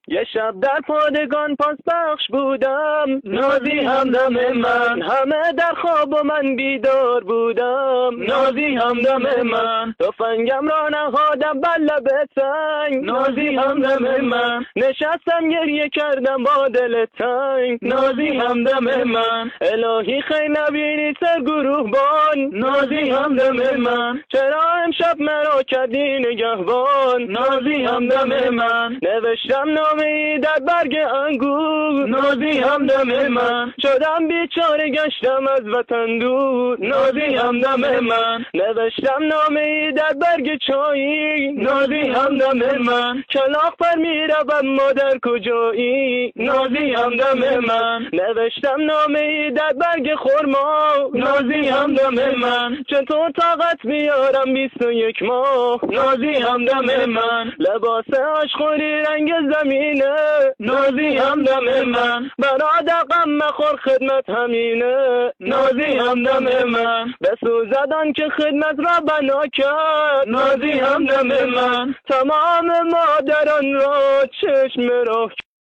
یه شب در پادگان پاس بخش بودم، نازی همدم من، همه در خواب و من بیدار بودم، نازی همدم من، تفنگم را نهادم بر لب سنگ، نازی همدم من، نشستم گریه کردم با دل تنگ، نازی همدم من، الهی خیر نبینی سر گروه بان، نازی همدم من، چرا امشب مرا کردی نگهبان، نازی همدم من، نوشتم نامه‌ای در برگ انگور، نازی همدم من، شدم بیچاره گشتم از وطن دور، نازی همدم من، نوشتم نامه‌ای در برگ چایی، نازی همدم من، کلاغ پر میروم مادر کجایی، نازی همدم من، نوشتم نامه‌ای در برگ خرما، نازی همدم من، چطور طاقت بیارم 21 ماه، نازی همدم من، لباس آشخوری رنگ زمینه، نازی همدم من، برادر غم مخور خدمت همینه، نازی همدم من، بسوزدان که خدمت را بنا کرد، نازی همدم من، تمام مادران را چشم راه